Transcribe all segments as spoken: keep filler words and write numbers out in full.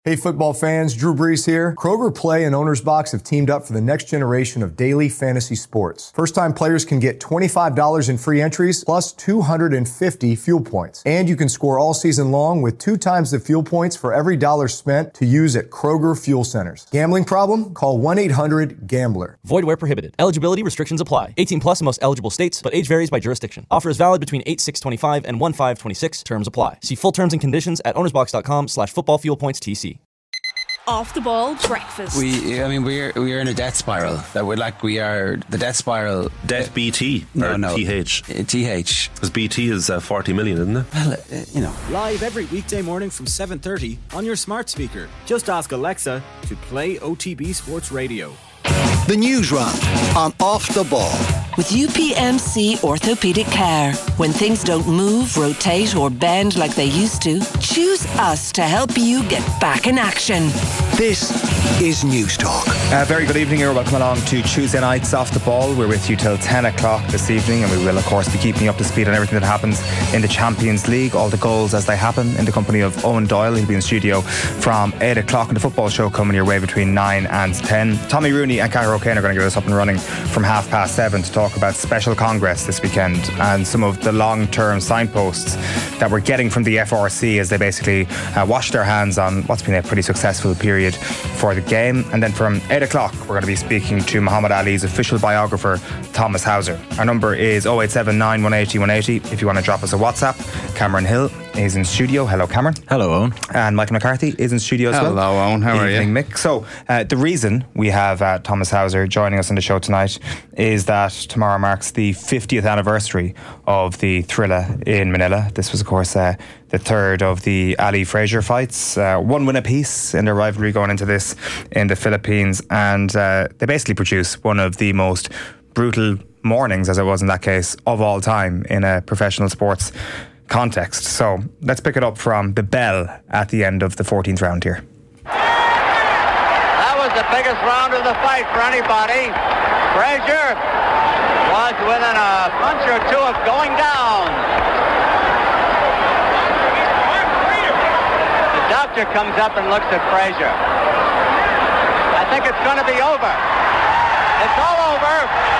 Hey football fans, Drew Brees here. Kroger Play and Owner's Box have teamed up for the next generation of daily fantasy sports. First-time players can get twenty-five dollars in free entries plus two hundred fifty fuel points. And you can score all season long with two times the fuel points for every dollar spent to use at Kroger Fuel Centers. Gambling problem? Call one eight hundred gambler. Void where prohibited. Eligibility restrictions apply. eighteen plus in most eligible states, but age varies by jurisdiction. Offer is valid between eight six twenty-five and one five twenty-six. Terms apply. See full terms and conditions at ownersbox.com slash football fuel points TC. Off the ball breakfast. We, I mean, we're we're in a debt spiral. That we're like we are the debt spiral. Debt B T no, or no, T H. Uh, T H. Because B T is uh, forty million, isn't it? Well, uh, you know. Live every weekday morning from seven thirty on your smart speaker. Just ask Alexa to play O T B Sports Radio. The News Round on Off the Ball. With U P M C Orthopaedic Care. When things don't move, rotate or bend like they used to, choose us to help you get back in action. This is News Talk. Uh, very good evening here. Welcome along to Tuesday Night's Off the Ball. We're with you till ten o'clock this evening, and we will of course be keeping you up to speed on everything that happens in the Champions League, all the goals as they happen, in the company of Eoin Doyle. He'll be in studio from eight o'clock, and the football show coming your way between nine and ten. Tommy Rooney and Cara O'Kane are going to get us up and running from half past seven to talk about Special Congress this weekend and some of the long-term signposts that we're getting from the F R C as they basically uh, wash their hands on what's been a pretty successful period for the game. And then from eight o'clock we're going to be speaking to Muhammad Ali's official biographer, Thomas Hauser. Our number is oh eight seven nine, one eight zero, one eight zero if you want to drop us a WhatsApp. Cameron Hill is in studio. Hello, Cameron. Hello, Eoin. And Michael McCarthy is in studio as Hello, well. Hello, Eoin. How are Evening, you? Mick. So uh, the reason we have uh, Thomas Hauser joining us on the show tonight is that tomorrow marks the fiftieth anniversary of the Thrilla in Manila. This was, of course, uh, the third of the Ali Frazier fights. Uh, one win apiece in their rivalry going into this in the Philippines. And uh, they basically produce one of the most brutal mornings, as it was in that case, of all time in a professional sports context. So let's pick it up from the bell at the end of the fourteenth round here. That was the biggest round of the fight for anybody. Frazier was within a punch or two of going down. The doctor comes up and looks at Frazier. I think it's going to be over. It's all over.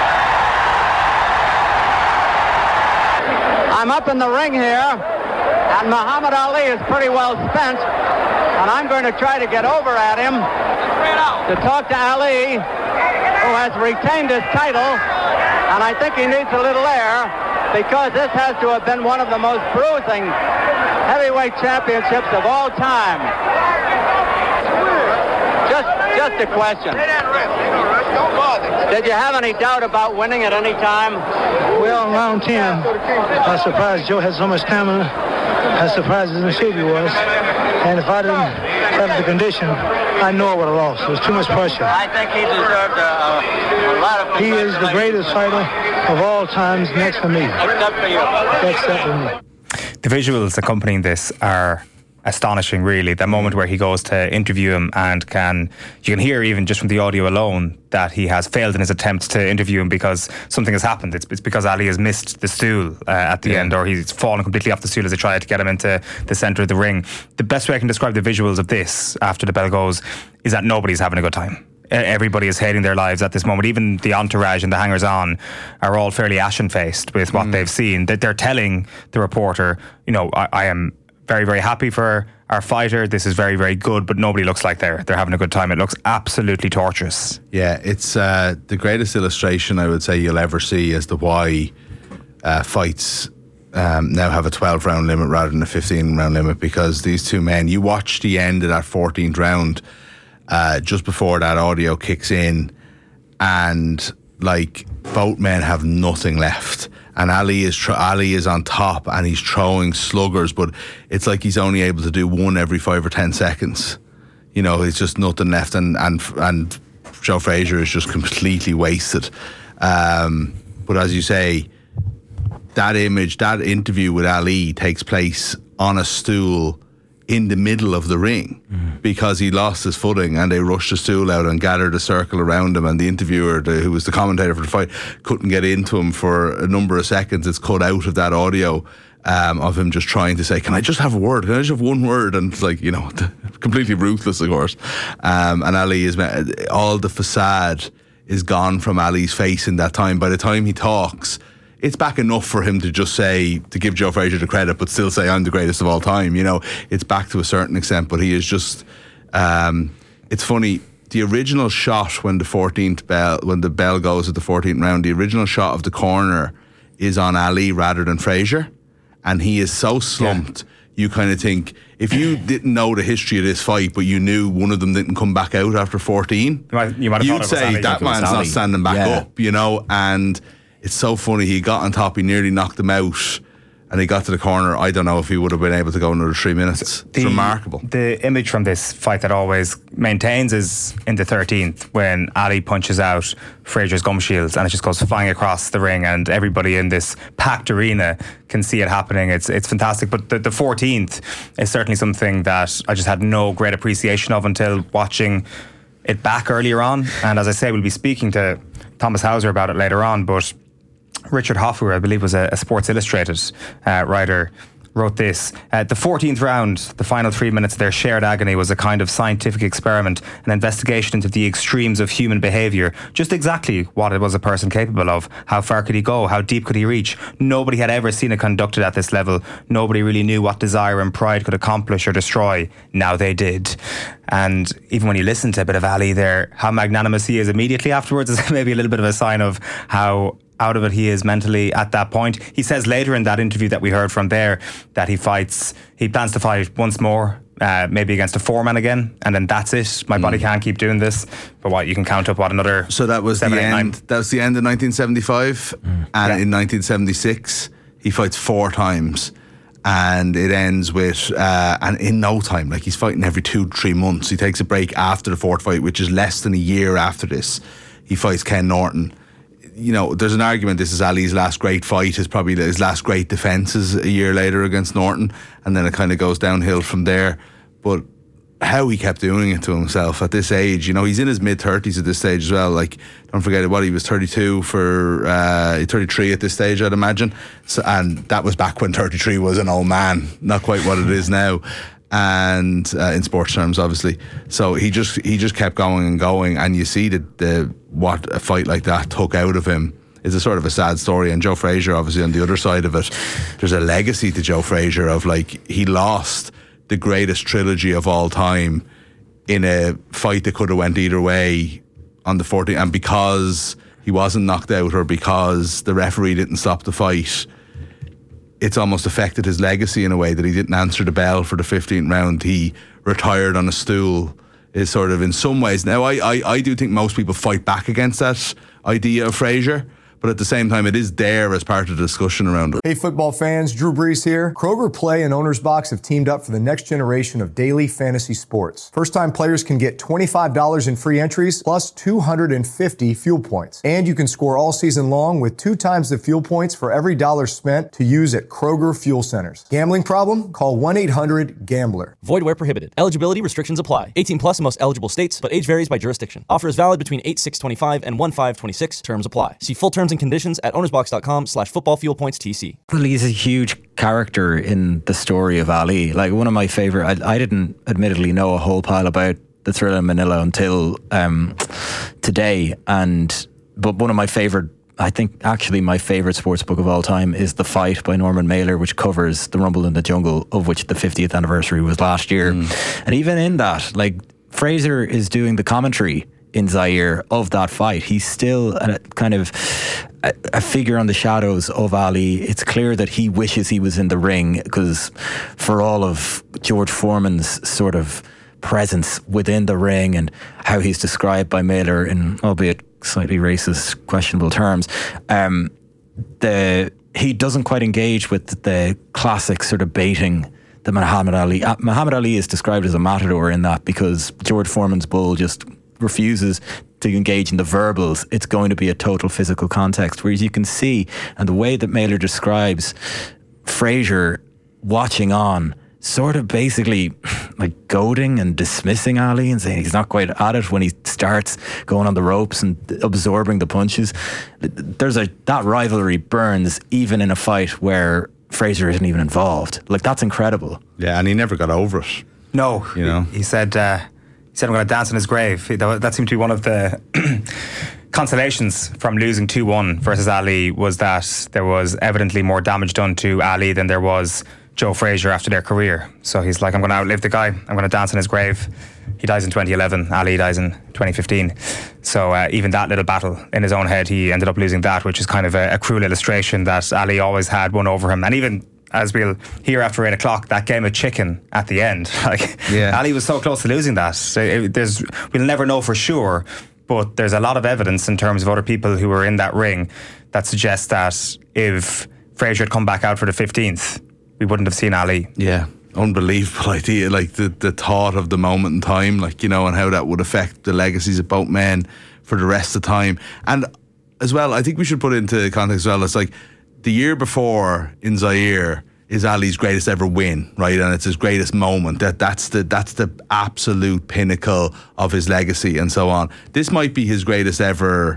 I'm up in the ring here, and Muhammad Ali is pretty well spent, and I'm going to try to get over at him to talk to Ali, who has retained his title, and I think he needs a little air, because this has to have been one of the most bruising heavyweight championships of all time. Just, just a question. Did you have any doubt about winning at any time? Well, round ten, I was surprised Joe had so much stamina. As surprised as Mississippi was. And if I didn't have the condition, I know I would have lost. There was too much pressure. I think he deserved a, a, a lot of... He is the greatest fighter of all times next to me. Except for you. Except for me. The visuals accompanying this are astonishing, really. That moment where he goes to interview him and can you can hear even just from the audio alone that he has failed in his attempt to interview him because something has happened. It's, it's because Ali has missed the stool uh, at the yeah. end, or he's fallen completely off the stool as they try to get him into the centre of the ring. The best way I can describe the visuals of this after the bell goes is that nobody's having a good time. Everybody is hating their lives at this moment. Even the entourage and the hangers-on are all fairly ashen-faced with what mm. they've seen. That they're telling the reporter, you know, I, I am very, very happy for our fighter. This is very, very good, but nobody looks like they're they're having a good time. It looks absolutely torturous. Yeah, it's uh, the greatest illustration I would say you'll ever see as to why uh, fights um, now have a twelve round limit rather than a fifteen round limit, because these two men, you watch the end of that fourteenth round uh, just before that audio kicks in, and like both men have nothing left. And Ali is tr- Ali is on top, and he's throwing sluggers, but it's like he's only able to do one every five or ten seconds. You know, it's just nothing left, and and and Joe Frazier is just completely wasted. Um, but as you say, that image, that interview with Ali takes place on a stool in the middle of the ring mm. because he lost his footing, and they rushed the stool out and gathered a circle around him, and the interviewer, the, who was the commentator for the fight, couldn't get into him for a number of seconds. It's cut out of that audio, um, of him just trying to say, can I just have a word? Can I just have one word? And it's like, you know, completely ruthless, of course. Um, and Ali is, all the facade is gone from Ali's face in that time. By the time he talks, it's back enough for him to just say, to give Joe Frazier the credit, but still say, I'm the greatest of all time. You know, it's back to a certain extent, but he is just, um, it's funny, the original shot when the fourteenth bell, when the bell goes at the fourteenth round, the original shot of the corner is on Ali rather than Frazier. And he is so slumped, yeah. you kind of think, if you didn't know the history of this fight, but you knew one of them didn't come back out after fourteen, you might, you might have you'd say that man's not standing back yeah. up, you know. And it's so funny, he got on top, he nearly knocked him out, and he got to the corner. I don't know if he would have been able to go another three minutes. It's the, remarkable. The image from this fight that always maintains is in the thirteenth, when Ali punches out Frazier's gum shields and it just goes flying across the ring, and everybody in this packed arena can see it happening. It's it's fantastic. But the, the fourteenth is certainly something that I just had no great appreciation of until watching it back earlier on. And as I say, we'll be speaking to Thomas Hauser about it later on, but Richard Hoffer, I believe, was a, a Sports Illustrated uh, writer, wrote this. Uh, the fourteenth round, the final three minutes of their shared agony, was a kind of scientific experiment, an investigation into the extremes of human behaviour. Just exactly what it was a person capable of. How far could he go? How deep could he reach? Nobody had ever seen it conducted at this level. Nobody really knew what desire and pride could accomplish or destroy. Now they did. And even when you listen to a bit of Ali there, how magnanimous he is immediately afterwards is maybe a little bit of a sign of how out of it he is mentally at that point. He says later in that interview that we heard from there that he fights, he plans to fight once more, uh, maybe against a four-man again, and then that's it. My mm. body can't keep doing this. But what, you can count up what, another So that was seven, the eight, end. Nine. That was the end of nineteen seventy-five, mm. and yeah. in nineteen seventy-six he fights four times. And it ends with, uh, and in no time, like he's fighting every two, three months. He takes a break after the fourth fight, which is less than a year after this. He fights Ken Norton. You know, there's an argument this is Ali's last great fight, is probably his last great defence is a year later against Norton, and then it kind of goes downhill from there. But how he kept doing it to himself at this age, you know, he's in his mid-thirties at this stage as well. Like, don't forget what, he was thirty-two for uh, thirty-three at this stage, I'd imagine. So, and that was back when thirty-three was an old man, not quite what it is now. And uh, in sports terms, obviously. So he just he just kept going and going, and you see that the what a fight like that took out of him is a sort of a sad story. And Joe Frazier, obviously, on the other side of it, there's a legacy to Joe Frazier of, like, he lost the greatest trilogy of all time in a fight that could have went either way on the fourteenth, and because he wasn't knocked out or because the referee didn't stop the fight, it's almost affected his legacy in a way that he didn't answer the bell for the fifteenth round. He retired on a stool, is sort of in some ways. Now, I, I, I do think most people fight back against that idea of Frazier, but at the same time, it is there as part of the discussion around it. Hey, football fans, Drew Brees here. Kroger Play and Owner's Box have teamed up for the next generation of daily fantasy sports. First-time players can get twenty-five dollars in free entries plus two hundred fifty fuel points. And you can score all season long with two times the fuel points for every dollar spent to use at Kroger Fuel Centers. Gambling problem? Call one eight hundred gambler. Void where prohibited. Eligibility restrictions apply. eighteen plus in most eligible states, but age varies by jurisdiction. Offer is valid between eight six twenty-five and one five twenty-six. Terms apply. See full terms and conditions at ownersbox.com slash football fuel points TC. Well, he's a huge character in the story of Ali. Like, one of my favourite, I, I didn't admittedly know a whole pile about the Thriller in Manila until um, today. And but one of my favourite, I think actually my favourite sports book of all time is The Fight by Norman Mailer, which covers the Rumble in the Jungle, of which the fiftieth anniversary was last year. Mm. And even in that, like, Fraser is doing the commentary in Zaire of that fight. He's still a kind of a, a figure on the shadows of Ali. It's clear that he wishes he was in the ring, because for all of George Foreman's sort of presence within the ring and how he's described by Mailer in, albeit slightly racist, questionable terms, um, the he doesn't quite engage with the classic sort of baiting that Muhammad Ali uh, Muhammad Ali is described as a matador in that, because George Foreman's bull just refuses to engage in the verbals. It's going to be a total physical context, whereas you can see, and the way that Mailer describes Frazier watching on, sort of basically like goading and dismissing Ali and saying he's not quite at it when he starts going on the ropes and absorbing the punches. There's a that rivalry burns even in a fight where Fraser isn't even involved. Like, that's incredible. Yeah, and he never got over it. No, you know, he said uh, he said I'm going to dance on his grave. That, that seemed to be one of the consolations from losing two one versus Ali, was that there was evidently more damage done to Ali than there was Joe Frazier after their career. So he's like, I'm going to outlive the guy. I'm going to dance on his grave. He dies in twenty eleven. Ali dies in twenty fifteen. So uh, even that little battle in his own head, he ended up losing that, which is kind of a, a cruel illustration that Ali always had one over him. And even, as we'll hear after eight o'clock, that game of chicken at the end. Like, yeah. Ali was so close to losing that. So it, there's, we'll never know for sure, but there's a lot of evidence in terms of other people who were in that ring that suggests that if Frazier had come back out for the fifteenth, we wouldn't have seen Ali. Yeah, unbelievable idea. Like the, the thought of the moment in time, like, you know, and how that would affect the legacies of both men for the rest of the time. And as well, I think we should put into context as well, it's like the year before in Zaire is Ali's greatest ever win, right? And it's his greatest moment. That that's the that's the absolute pinnacle of his legacy and so on. This might be his greatest ever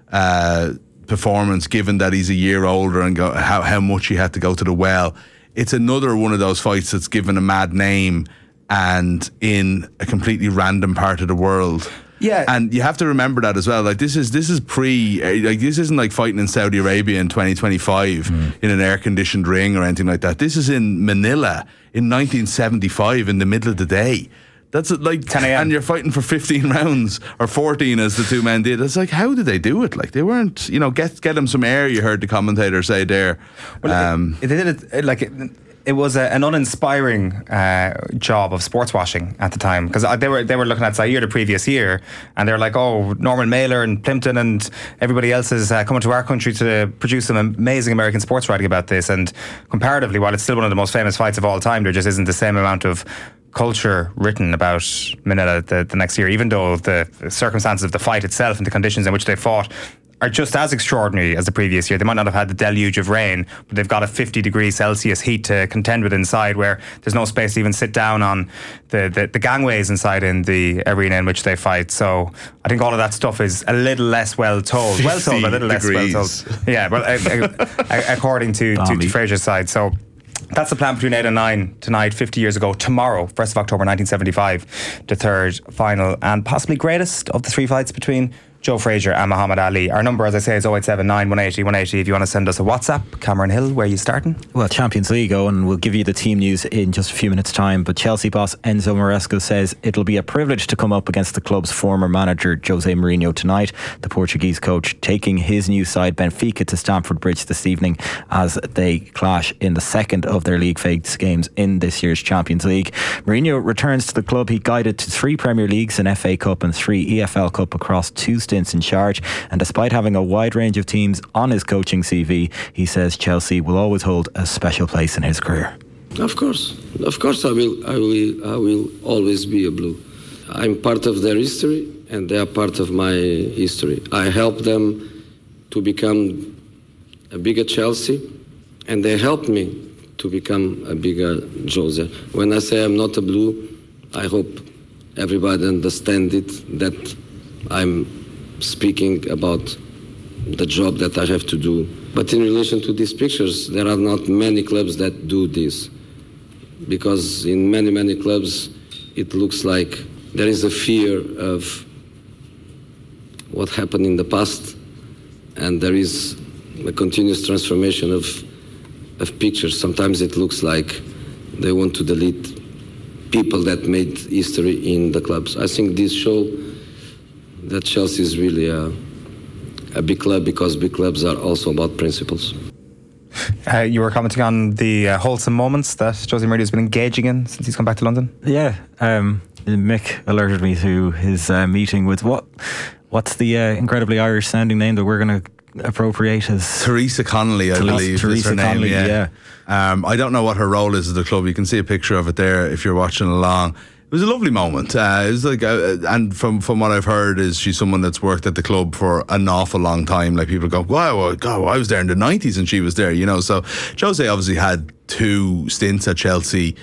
uh, performance, given that he's a year older and go, how how much he had to go to the well. It's another one of those fights that's given a mad name and in a completely random part of the world. Yeah, and you have to remember that as well. Like this is this is pre, like this isn't like fighting in Saudi Arabia in twenty twenty-five mm. in an air conditioned ring or anything like that. This is in Manila in nineteen seventy-five in the middle of the day. That's like ten a.m. and you're fighting for fifteen rounds or fourteen as the two men did. It's like, how did they do it? Like they weren't, you know, get get them some air. You heard the commentator say there. Well, um, it, it did it, it like. It, It was a, an uninspiring uh, job of sports washing at the time, because they were they were looking at Zaire the previous year, and they were like, oh, Norman Mailer and Plimpton and everybody else is uh, coming to our country to produce some amazing American sports writing about this. And comparatively, while it's still one of the most famous fights of all time, there just isn't the same amount of culture written about Manila the, the next year, even though the circumstances of the fight itself and the conditions in which they fought are just as extraordinary as the previous year. They might not have had the deluge of rain, but they've got a fifty degrees Celsius heat to contend with inside, where there's no space to even sit down on the, the, the gangways inside in the arena in which they fight. So I think all of that stuff is a little less well told. Well told, a little degrees. less well told. Yeah, but uh, uh, according to, to, to Frazier's side. So that's the plan between eight and nine tonight, fifty years ago. Tomorrow, first of October nineteen seventy-five, the third, final and possibly greatest of the three fights between Joe Frazier and Muhammad Ali. Our number, as I say, is oh eight seven nine, one eight oh, one eight oh if you want to send us a WhatsApp. Cameron Hill, where are you starting? Well, Champions League, and we'll give you the team news in just a few minutes' time. But Chelsea boss Enzo Maresca says it'll be a privilege to come up against the club's former manager Jose Mourinho tonight. The Portuguese coach taking his new side Benfica to Stamford Bridge this evening as they clash in the second of their league phase games in this year's Champions League. Mourinho returns to the club he guided to three Premier Leagues, an F A Cup and three E F L Cup across two stints in charge, and despite having a wide range of teams on his coaching C V, he says Chelsea will always hold a special place in his career. Of course, of course I will, I will, I will always be a Blue. I'm part of their history and they are part of my history. I helped them to become a bigger Chelsea and they helped me to become a bigger Jose. When I say I'm not a Blue, I hope everybody understands it, that I'm speaking about the job that I have to do. But in relation to these pictures, there are not many clubs that do this. Because in many, many clubs, it looks like there is a fear of what happened in the past, and there is a continuous transformation of, of pictures. Sometimes it looks like they want to delete people that made history in the clubs. I think this show that Chelsea is really a, a big club, because big clubs are also about principles. Uh, you were commenting on the uh, wholesome moments that Jose Mourinho has been engaging in since he's come back to London. Yeah, um, Mick alerted me to his uh, meeting with what? What's the uh, incredibly Irish sounding name that we're going to appropriate as Teresa Connolly, I Teresa, believe. Teresa is her name, Connolly, yeah. yeah. Um, I don't know what her role is at the club. You can see a picture of it there if you're watching along. It was a lovely moment. Uh, it was like, uh, and from from what I've heard, is she's someone that's worked at the club for an awful long time. Like people go, wow, God, I was there in the nineties and she was there, you know. So Jose obviously had two stints at Chelsea.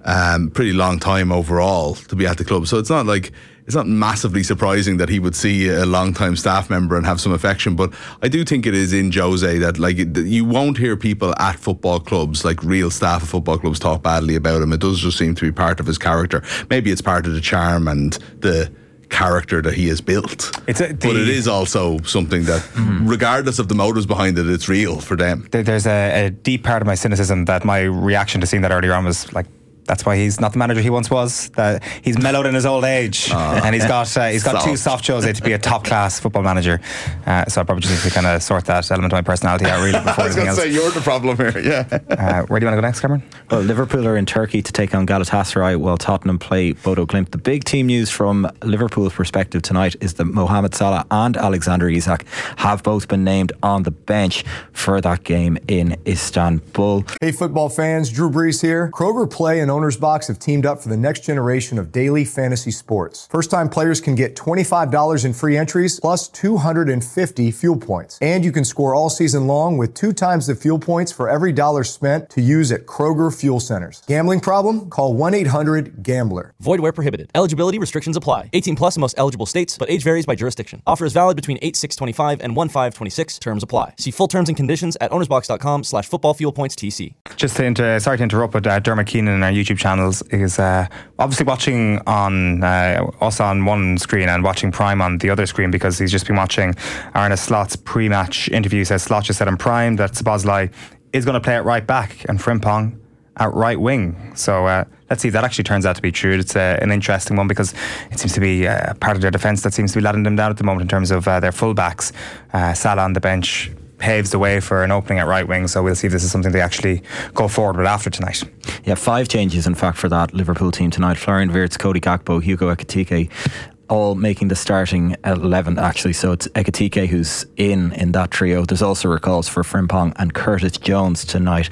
um, pretty long time overall to be at the club. So it's not like it's not massively surprising that he would see a long-time staff member and have some affection. But I do think it is in Jose that like you won't hear people at football clubs, like real staff of football clubs, talk badly about him. It does just seem to be part of his character. Maybe it's part of the charm and the character that he has built. It's a, the, but it is also something that, mm-hmm. regardless of the motives behind it, it's real for them. There's a, a deep part of my cynicism that my reaction to seeing that earlier on was like, that's why he's not the manager he once was. That he's mellowed in his old age, uh, and he's got uh, he's got soft. too soft Jose to be a top class football manager. Uh, so I probably just need to kind of sort that element of my personality out really before I was anything going to else. say you're the problem here. Yeah. Uh, where do you want to go next, Cameron? Well, Liverpool are in Turkey to take on Galatasaray while Tottenham play Bodo Glimt. The big team news from Liverpool's perspective tonight is that Mohamed Salah and Alexander Isak have both been named on the bench for that game in Istanbul. Hey, football fans, Drew Brees here. Kroger Play and Owner's Box have teamed up for the next generation of daily fantasy sports. First-time players can get twenty-five dollars in free entries plus two hundred fifty fuel points. And you can score all season long with two times the fuel points for every dollar spent to use at Kroger Fuel Centers. Gambling problem? Call one eight hundred gambler. Void where prohibited. Eligibility restrictions apply. eighteen plus in most eligible states, but age varies by jurisdiction. Offer is valid between eight six twenty-five and one five twenty-six. Terms apply. See full terms and conditions at ownersbox.com slash football fuel points TC. Just to inter- sorry to interrupt, but uh, Dermot Keenan in our YouTube channels is uh, obviously watching on uh, us on one screen and watching Prime on the other screen because he's just been watching Arne Slot's pre-match interview. He says Slot just said on Prime that Szoboszlai is going to play it right back and Frimpong at right wing. So uh, let's see if that actually turns out to be true. It's uh, an interesting one because it seems to be uh, part of their defence that seems to be letting them down at the moment in terms of uh, their full-backs. Uh, Salah on the bench paves the way for an opening at right wing, so we'll see if this is something they actually go forward with after tonight. Yeah, five changes in fact for that Liverpool team tonight. Florian Wirtz, Cody Gakpo, Hugo Ekitike all making the starting eleven actually, so it's Ekitike who's in in that trio. There's also recalls for Frimpong and Curtis Jones tonight.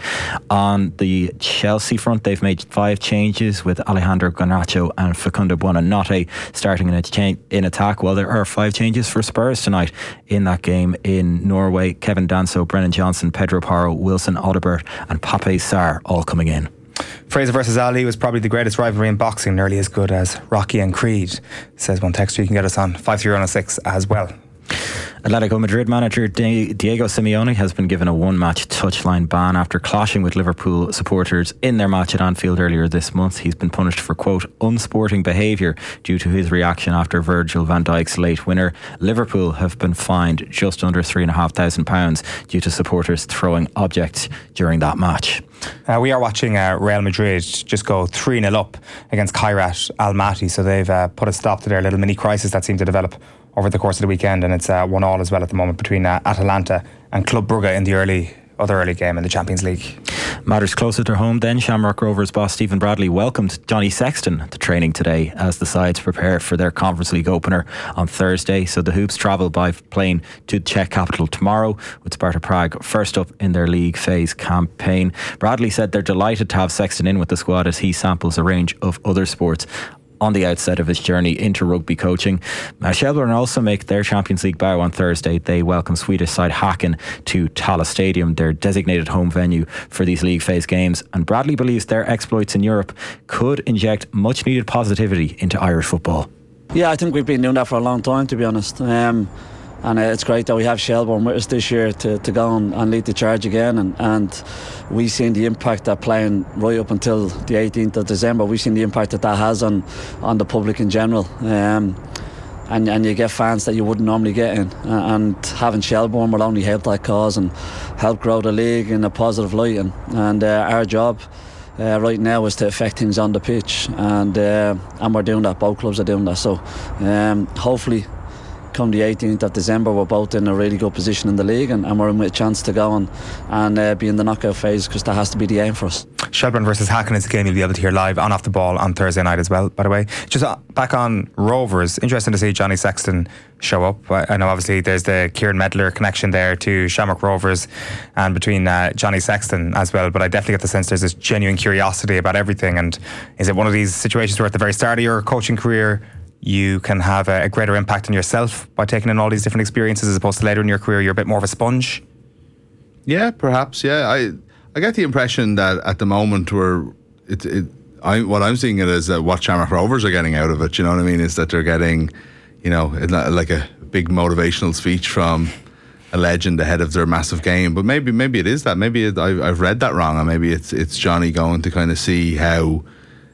On the Chelsea front, they've made five changes with Alejandro Garnacho and Facundo Buonanotte starting in, a cha- in attack. Well, there are five changes for Spurs tonight in that game in Norway. Kevin Danso, Brennan Johnson, Pedro Porro, Wilson Odobert and Pape Sarr all coming in. Fraser versus Ali was probably the greatest rivalry in boxing, nearly as good as Rocky and Creed, says one texter. You can get us on five three one oh six as well. Atletico Madrid manager Diego Simeone has been given a one-match touchline ban after clashing with Liverpool supporters in their match at Anfield earlier this month. He's been punished for, quote, unsporting behaviour due to his reaction after Virgil van Dijk's late winner. Liverpool have been fined just under three thousand five hundred pounds due to supporters throwing objects during that match. Uh, we are watching uh, Real Madrid just go three nil up against Kairat Almaty, so they've uh, put a stop to their little mini crisis that seemed to develop over the course of the weekend, and it's uh, one all as well at the moment between uh, Atalanta and Club Brugge in the early other early game in the Champions League. Matters closer to home then. Shamrock Rovers boss Stephen Bradley welcomed Johnny Sexton to training today as the sides prepare for their Conference League opener on Thursday. So the Hoops travel by plane to the Czech capital tomorrow, with Sparta Prague first up in their league phase campaign. Bradley said they're delighted to have Sexton in with the squad as he samples a range of other sports on the outset of his journey into rugby coaching. Uh, Shelbourne also make their Champions League bow on Thursday. They welcome Swedish side Häcken to Tala Stadium, their designated home venue for these league phase games. And Bradley believes their exploits in Europe could inject much needed positivity into Irish football. Yeah, I think we've been doing that for a long time, to be honest. Um, and uh, it's great that we have Shelbourne with us this year to, to go and, and lead the charge again. And, and we've seen the impact that playing right up until the eighteenth of December, we've seen the impact that that has on, on the public in general. Um, and, and you get fans that you wouldn't normally get in. And having Shelbourne will only help that cause and help grow the league in a positive light. And, and uh, our job Uh, right now is to affect things on the pitch, and uh, and we're doing that. Both clubs are doing that. So um, hopefully come the eighteenth of December we're both in a really good position in the league, and, and we're in with a chance to go and, and uh, be in the knockout phase, because that has to be the aim for us. Shelbourne versus Häcken is a game you'll be able to hear live on Off the Ball on Thursday night as well, by the way. Just uh, back on Rovers, interesting to see Johnny Sexton show up. I, I know obviously there's the Kieran Medler connection there to Shamrock Rovers and between uh, Johnny Sexton as well, but I definitely get the sense there's this genuine curiosity about everything. And is it one of these situations where at the very start of your coaching career you can have a, a greater impact on yourself by taking in all these different experiences, as opposed to later in your career you're a bit more of a sponge? Yeah, perhaps. Yeah, I I get the impression that at the moment we're it, it I, what I'm seeing it as uh, what Shamrock Rovers are getting out of it. You know what I mean? Is that they're getting, you know, like a big motivational speech from a legend ahead of their massive game. But maybe maybe it is that. Maybe it, I, I've read that wrong, and maybe it's it's Johnny going to kind of see how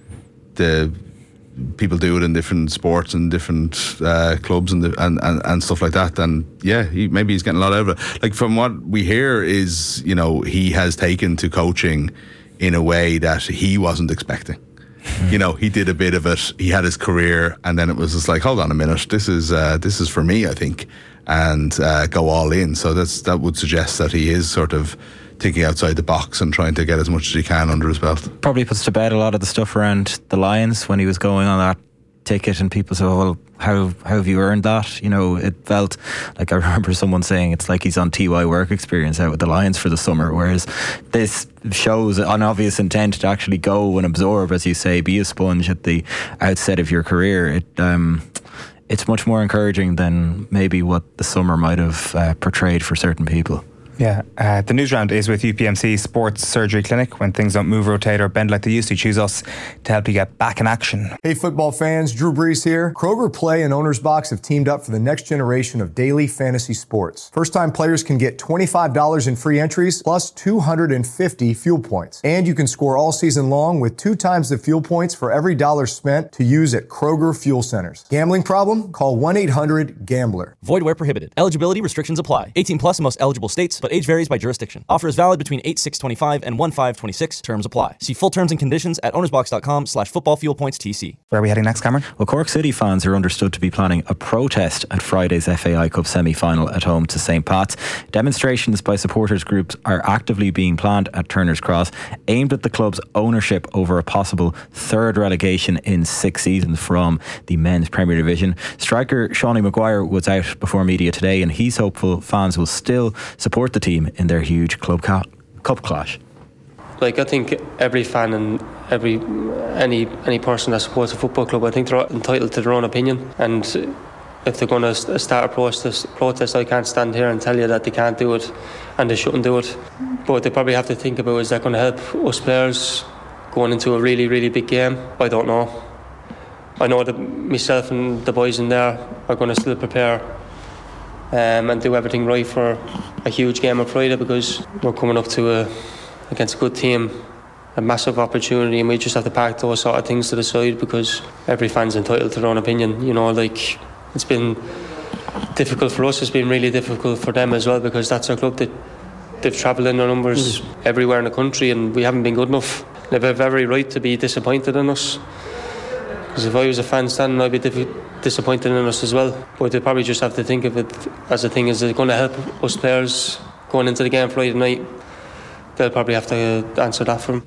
the people do it in different sports and different uh, clubs and, the, and and and stuff like that. And yeah, he, maybe he's getting a lot out of it. Like from what we hear is, you know, he has taken to coaching in a way that he wasn't expecting. Mm. You know, he did a bit of it. He had his career, and then it was just like, hold on a minute, this is uh, this is for me, I think, and uh, go all in. So that's that would suggest that he is sort of thinking outside the box and trying to get as much as he can under his belt. Probably puts to bed a lot of the stuff around the Lions when he was going on that ticket, and people say, oh, well, how, how have you earned that? You know, it felt like, I remember someone saying it's like he's on T Y work experience out with the Lions for the summer, whereas this shows an obvious intent to actually go and absorb, as you say, be a sponge at the outset of your career. It um, it's much more encouraging than maybe what the summer might have uh, portrayed for certain people. Yeah, uh, the news round is with U P M C Sports Surgery Clinic. When things don't move, rotate or bend like they used to, choose us to help you get back in action. Hey football fans, Drew Brees here. Kroger Play and Owner's Box have teamed up for the next generation of daily fantasy sports. First time players can get twenty-five dollars in free entries plus two hundred fifty fuel points. And you can score all season long with two times the fuel points for every dollar spent to use at Kroger Fuel Centers. Gambling problem? Call one eight hundred gambler. Void where prohibited. Eligibility restrictions apply. eighteen plus in most eligible states, but age varies by jurisdiction. Offer is valid between eight six twenty-five and one five twenty-six. Terms apply. See full terms and conditions at ownersbox.com slash football fuel points TC. Where are we heading next, Cameron? Well, Cork City fans are understood to be planning a protest at Friday's F A I Cup semi-final at home to Saint Pat's. Demonstrations by supporters groups are actively being planned at Turner's Cross, aimed at the club's ownership over a possible third relegation in six seasons from the men's Premier Division. Striker Shawnee Maguire was out before media today, and he's hopeful fans will still support the team in their huge club cup clash. Like, I think every fan and every any any person that supports a football club, I think they're entitled to their own opinion. And if they're going to start a protest, protest, I can't stand here and tell you that they can't do it and they shouldn't do it. But they probably have to think about, is that going to help us players going into a really, really big game? I don't know. I know that myself and the boys in there are going to still prepare Um, and do everything right for a huge game on Friday, because we're coming up to a against a good team, a massive opportunity, and we just have to park those sort of things to the side, because every fan's entitled to their own opinion. You know, like, it's been difficult for us, it's been really difficult for them as well, because that's our club. That they've travelled in their numbers mm. everywhere in the country, and we haven't been good enough. They have every right to be disappointed in us, because if I was a fan standing, I'd be diff- disappointed in us as well. But they probably just have to think of it as a thing, is it going to help us players going into the game Friday night? They'll probably have to answer that for them.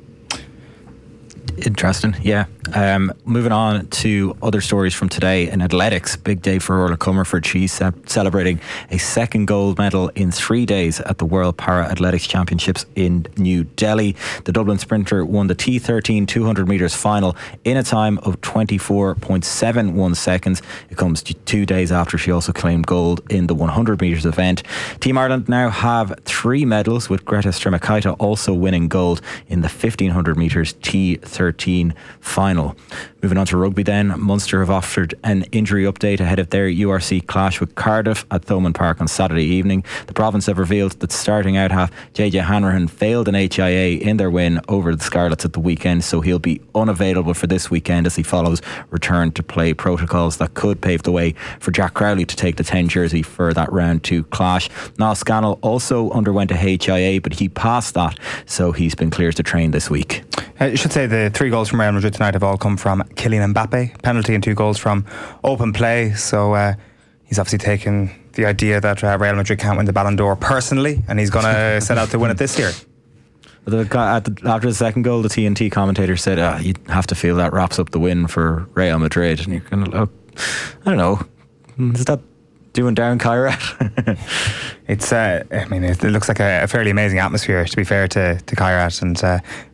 Interesting, yeah. Um, moving on to other stories from today in athletics. Big day for Orla Comerford. She's ce- celebrating a second gold medal in three days at the World Para Athletics Championships in New Delhi. The Dublin sprinter won the T thirteen two hundred metres final in a time of twenty-four point seven one seconds. It comes two days after she also claimed gold in the one hundred metres event. Team Ireland now have three medals, with Greta Strimakaita also winning gold in the fifteen hundred metres T thirteen final. Moving on to rugby then, Munster have offered an injury update ahead of their U R C clash with Cardiff at Thomond Park on Saturday evening. The province have revealed that starting out half J J Hanrahan failed an H I A in their win over the Scarlets at the weekend, so he'll be unavailable for this weekend as he follows return to play protocols that could pave the way for Jack Crowley to take the ten jersey for that round two clash. Niall Scannell also underwent a H I A, but he passed that, so he's been cleared to train this week. Uh, you should say the three goals from Real Madrid tonight have all come from Kylian Mbappe. Penalty and two goals from open play. So uh, he's obviously taken the idea that uh, Real Madrid can't win the Ballon d'Or personally, and he's going to set out to win it this year. The guy, at the, after the second goal, the T N T commentator said, oh, you have to feel that wraps up the win for Real Madrid. And you're kind of like, I don't know, is that doing down Kairat? It's, uh, I mean, it, it looks like a, a fairly amazing atmosphere, to be fair to, to Kairat, and uh,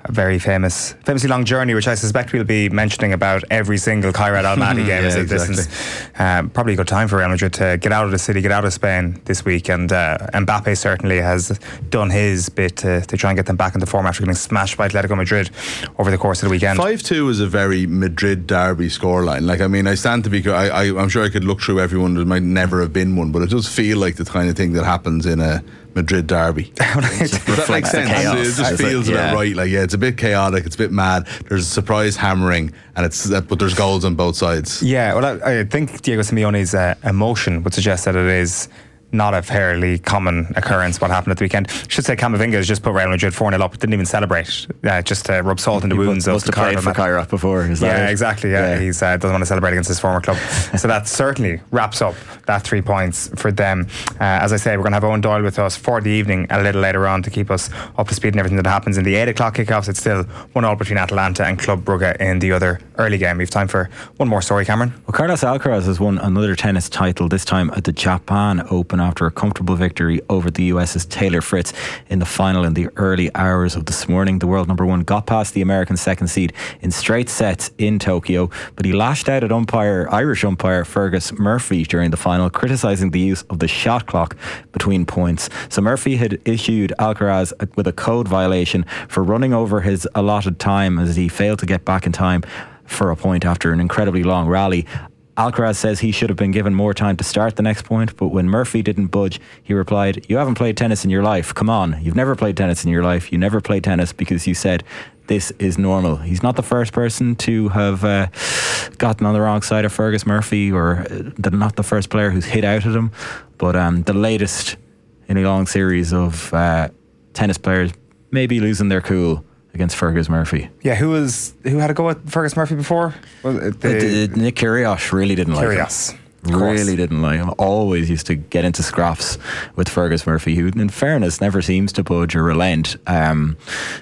a very famous, famously long journey, which I suspect we'll be mentioning about every single Kairat Almaty game. Yeah, as it exactly. distance. Um, probably a good time for Real Madrid to get out of the city, get out of Spain this week, and uh, Mbappe certainly has done his bit to, to try and get them back into form after getting smashed by Atletico Madrid over the course of the weekend. five two is a very Madrid derby scoreline. Like, I mean, I stand to be, I, I, I'm sure I could look through everyone. There might never have been one, but it does feel like the kind of thing that happens in a Madrid derby. Does that make sense? It just feels yeah. about right. Like, yeah, it's a bit chaotic, it's a bit mad. There's a surprise hammering, and it's but there's goals on both sides. Yeah, well, I, I think Diego Simeone's uh, emotion would suggest that it is not a fairly common occurrence what happened at the weekend. I should say Camavinga has just put Real Madrid four nil up, didn't even celebrate, uh, just to rub salt in the He wounds must of the have played for Kairat before, is that Yeah, it? exactly, yeah, Yeah. he uh, doesn't want to celebrate against his former club. So that certainly wraps up that three points for them. Uh, as I say, we're going to have Owen Doyle with us for the evening a little later on to keep us up to speed and everything that happens in the eight o'clock kickoffs. It's still one all between Atalanta and Club Brugge in the other early game. We have time for one more story, Cameron. Well, Carlos Alcaraz has won another tennis title, this time at the Japan Open after a comfortable victory over the US's Taylor Fritz in the final in the early hours of this morning. The world number one got past the American second seed in straight sets in Tokyo, but he lashed out at umpire Irish umpire Fergus Murphy during the final, criticising the use of the shot clock between points. So Murphy had issued Alcaraz with a code violation for running over his allotted time as he failed to get back in time for a point after an incredibly long rally. Alcaraz says he should have been given more time to start the next point, but when Murphy didn't budge, he replied, "You haven't played tennis in your life. Come on, you've never played tennis in your life. You never played tennis because you said this is normal." He's not the first person to have uh, gotten on the wrong side of Fergus Murphy, or uh, not the first player who's hit out at him, but um, the latest in a long series of uh, tennis players maybe losing their cool against Fergus Murphy. Yeah, who was who had a go at Fergus Murphy before? Well, the, the, Nick Kyrgios really didn't Kyrgios, like him. Really didn't like him. Always used to get into scraps with Fergus Murphy, who, in fairness, never seems to budge or relent. Um,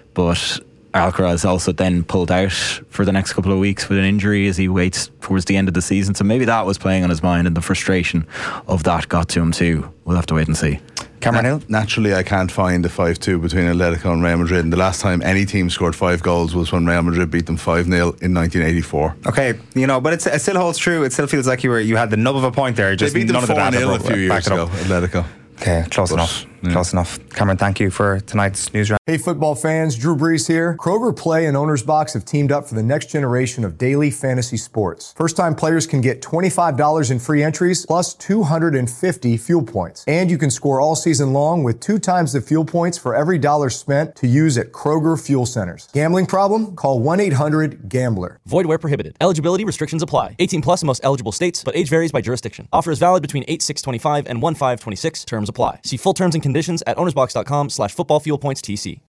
but Alcaraz also then pulled out for the next couple of weeks with an injury as he waits towards the end of the season. So maybe that was playing on his mind, and the frustration of that got to him too. We'll have to wait and see. Cameron Na- Hill? Naturally, I can't find a five two between Atletico and Real Madrid. And the last time any team scored five goals was when Real Madrid beat them five nil in nineteen eighty-four. Okay, you know, but it's, it still holds true. It still feels like you were you had the nub of a point there. Just they beat them none of the four data nil a bro- few years backed it ago, up. Atletico. Okay, close But, enough. yeah. Close enough. Cameron, thank you for tonight's news round. Hey football fans, Drew Brees here. Kroger Play and Owner's Box have teamed up for the next generation of daily fantasy sports. First-time players can get twenty-five dollars in free entries plus two hundred fifty fuel points. And you can score all season long with two times the fuel points for every dollar spent to use at Kroger Fuel Centers. Gambling problem? Call one eight hundred gambler. Void where prohibited. Eligibility restrictions apply. eighteen plus in most eligible states, but age varies by jurisdiction. Offer is valid between eight six twenty-five and one five twenty-six. Terms apply. See full terms and conditions at ownersbox.com slash football fuel points TC.